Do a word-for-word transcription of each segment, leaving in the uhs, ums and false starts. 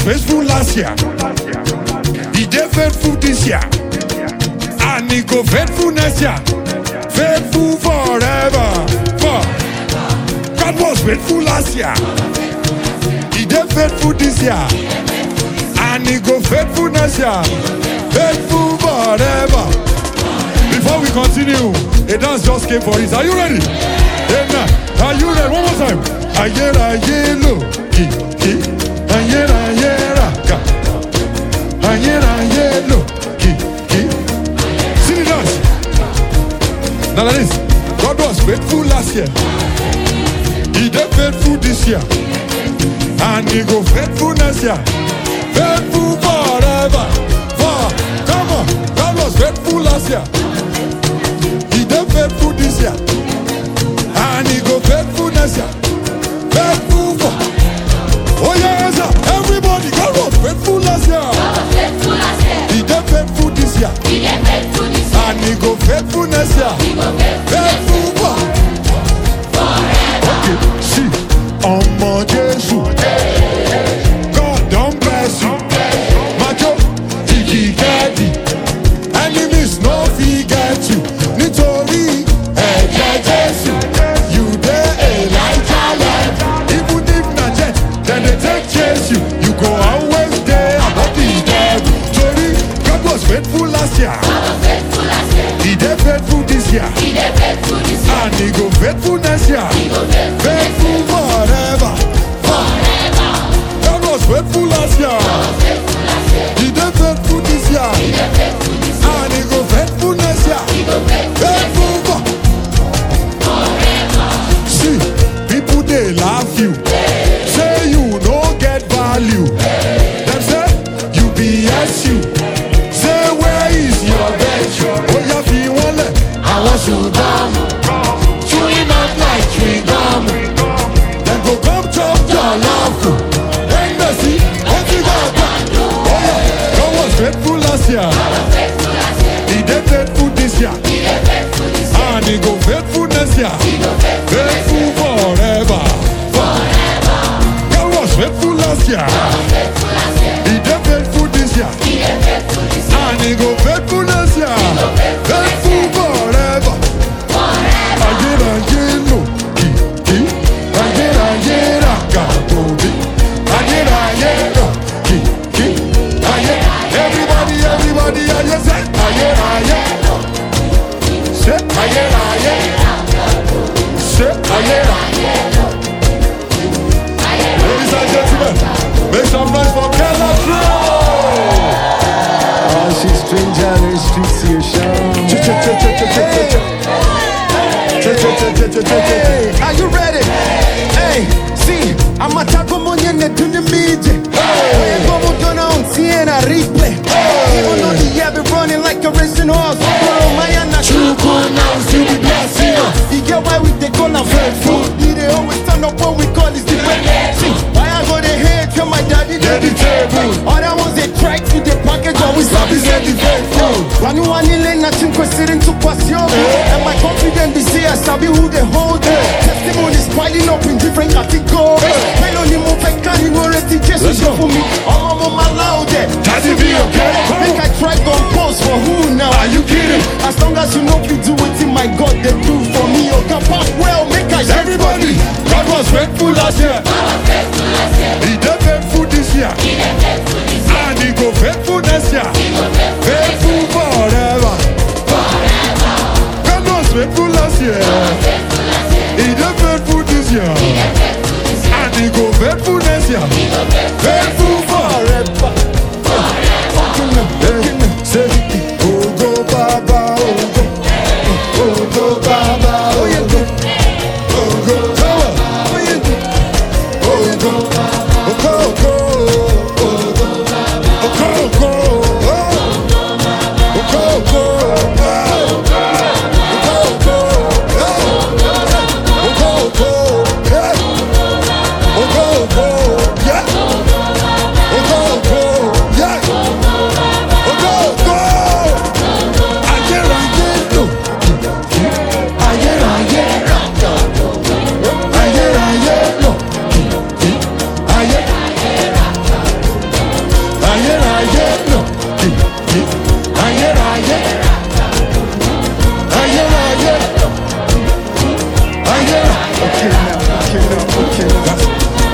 faithful last year. He did faithful this year. And he go faithful next year. Faithful forever. For God was faithful last year. He did faithful this year. And he go faithful next year. Faithful forever. Before we continue, a dance just came for it. Are you ready? Amen. Are you ready? One more time. Ayera yelo. Ki ki. Ayera yera ka. Ayera yelo. Ki ki. Sing it dance. Now like this. God was faithful last year. He did faithful this year. And he go faithful next year. Faithful forever. For come on. God was faithful last year. He did faithful this year. And he go faithful next year. Faithful for. Oh yes, sir. Everybody, God was faithful last year. God was faithful last year. He did faithful this year. He did faithful this year. And he go faithful next year. He go faithful Faithful for. forever. Okay, see, Omo Jesu. God don't bless you. Macho, Tiki Kadi. Enemies no forget you. Nítorí ẹ̀jẹ̀ Jésù. You dey Elijah life. Even if na jet, then they take chase you. You go always dey above the devil. Torí God was faithful last year. God was faithful last year. He dey faithful this year. He did faithful this year. And he go faithful next year. He go faithful Faithful forever. forever. God was faithful last year. God was faithful last year. He did faithful this year. He did faithful this year. And he go faithful next year. He go faithful Faithful for. forever. See, people they laugh you. Say you no get value. Them say you B S you. Say where is your virtue? Oh yeah, feel one leg. I want you down. Chewing up like chewing gum. Then go come chop your love. Then they see what you got done. Oh yeah, God was faithful last year. God was faithful last year. He did faithful this year. He did faithful this year. And he go faithful next year. He go faithful next Faithful year. forever. Forever. God was faithful last year. God was faithful last year. He did faithful this year. He did faithful this year. And he go faithful next year. go faithful next Faithful forever. Forever. Ayera yelo. Ki ki. Ayera yera ka bobi. Ayera yera. Ki ki. Ayera. Everybody, everybody, ayera say. Ayera yelo. Say ayera yelo. Say ayera. Ladies and gentlemen, make some noise for Kella Flow. Oh, she's stranger on the streets here, Hey, are you ready? Hey, see, I'm a taco money to the media. Hey, como gonna on Siena replay. Even though the air be running like a racing horse. Oh, my Anna, true now, see the blessing. You get why we they call her faithful. They always turn up what we call is the see, why I go the head tell my daddy Get the table. all that was they try to the package always have to get the faithful. When you want to learn nothing considering to question. And my confidence is here, I sabi who they hold. Testimonies piling up in different categories. When only move I carry no rest just show for me. All of my loud there. Daddy be okay. Make I try gon' pose for who now? Are you kidding? As long as you know you do it in my God they do for me. You can pass well, make I Everybody, God was faithful last year. God was faithful last year. He did faithful this year. He did faithful this year. And he go faithful next year. He go faithful Faithful forever. forever. God was faithful last year. Faithful last year. He did faithful this year. He did faithful this year. And he go faithful next year. He go faithful Faithful forever. Say, Ogo Baba, Ogo, Ogo Baba, Ogo, Ogo Baba, Ogo, Ogo, Ogo, Ogo,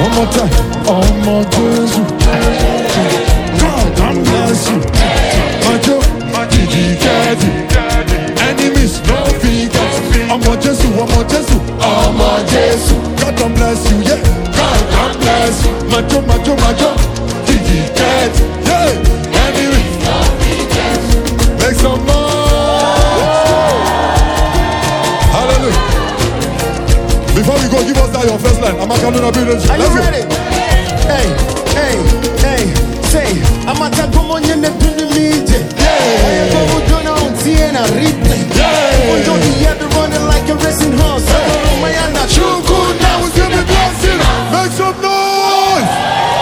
One more time. Oh my Jesus. God, God bless you. Majo, Gigi, Daddy. Enemies, no figures. I'm on Jesus, I'm on Jesus. I'm on Jesus. God, God bless you, yeah. God, God bless you. Majo, Majo, Majo. Gigi, Daddy. Yeah. Enemies, no figures. Make some noise. Hallelujah. Before we go, give us that your first line. I'm a building. Are you ready? Hey, hey, hey, say, I'm a tagomonye ne tunimije. Yeah. I'm a gonna on Siena replay. Yeah. We don't be ever running like a racing horse. I don't know my hand. True good now is gonna be blessing. Make some noise.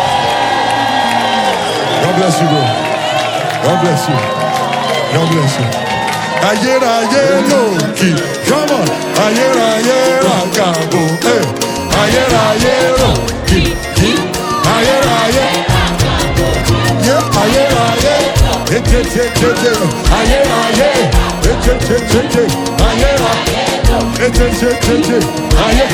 God bless you, bro. God bless you. God bless you. Ayer, ayer, Loki. Come on. Ayer, ayer, Akabo. Hey. Ayer, ayer, Loki. Ayer, ayer. Yeah, ayer, ayer. Hey, hey, hey, hey, hey. Ayer, ayer. Hey, hey, hey, hey, hey. Ayer, ayer. Hey, hey, hey, hey, hey. Ayer.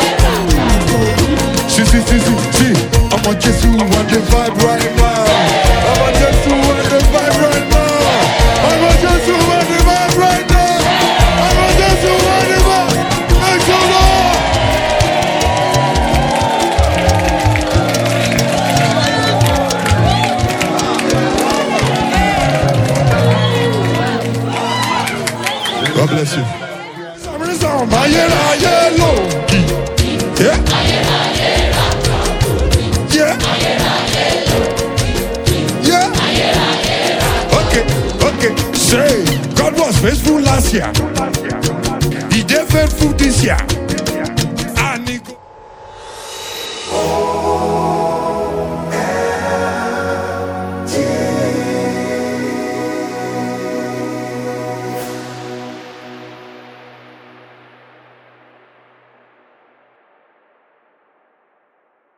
See, see, see, see, see. I'm on Jesus who want the vibe right now. I'm on Jesus who want the vibe right now. I'm on Jesus who want the vibe right now. I'm on Jesus who want the vibe. Make some noise. God bless you. Ayer, ayer, Loki. Yeah. Yeah. Yeah. Okay, okay. Say, God was faithful last year. He did faithful this year.